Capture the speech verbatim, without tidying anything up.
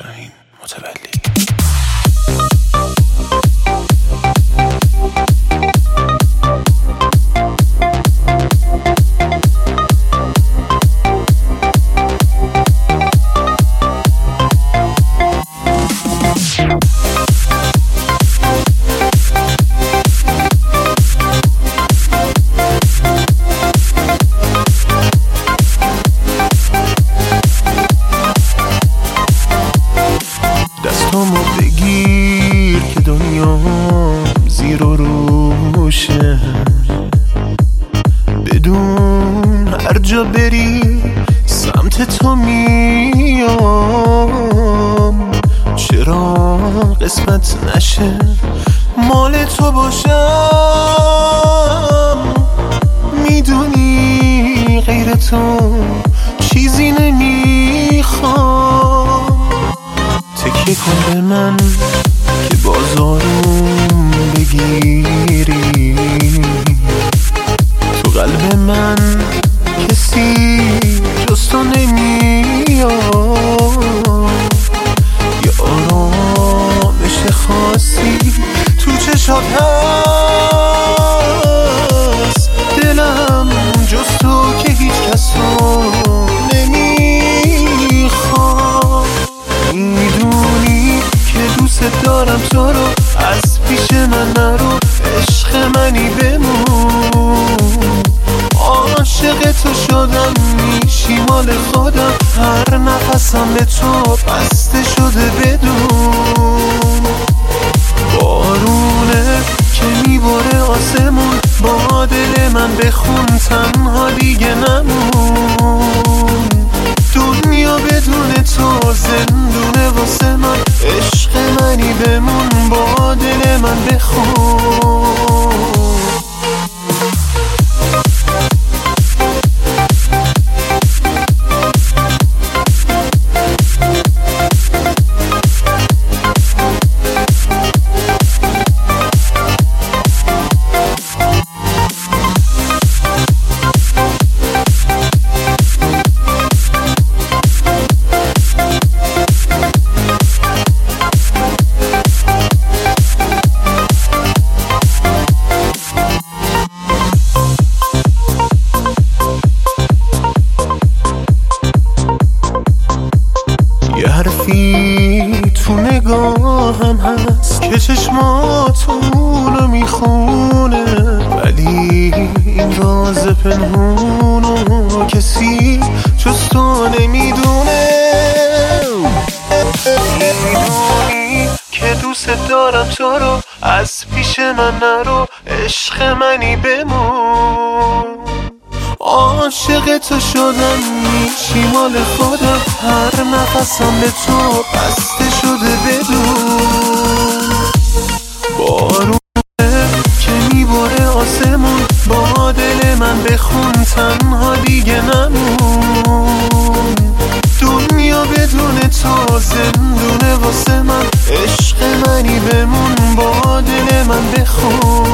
شاهین متولی. دستامو بگیر که دنیا زیر و روشه، بدون هر جا بری سمت تو میام. چرا قسمت نشه مال تو باشم؟ میدونی غیر تو چیزی نمیخوام. تکیه کن به من که بازارم بگیری، تو قلب من کسی جز تو نمیاد. یه آرامش خاصی تو چشات هست، دلم جز تو که هیچ کس رو نمیخواد. میدونی که دوست دارم تو رو، از پیش من نرو، عشق منی بمون. عاشق تو شدم، میشی مال خودم، هر نفسم به تو بسته شده بدون. بارونه که میباره آسمون، با دل من بخون تنها دیگه نمون. دنیا بدون تو زندونه واسه من، عشق منی بمون، با دل من بخون. یه حرفی تو نگاهم هست که چشماتونو میخونه، ولی این راز پنهونو کسی جز تو نمیدونه. میدونی که دوست دارم تو رو، از پیش من نرو، عشق منی بمون. عاشق تو شدم، میشی مال خودم، هر نفسم به تو بسته شده بدون. بارونه که میباره آسمون، با دل من بخون تنها دیگه نمون. دنیا بدون تو زندونه واسه من، عشق منی بمون، با دل من بخون.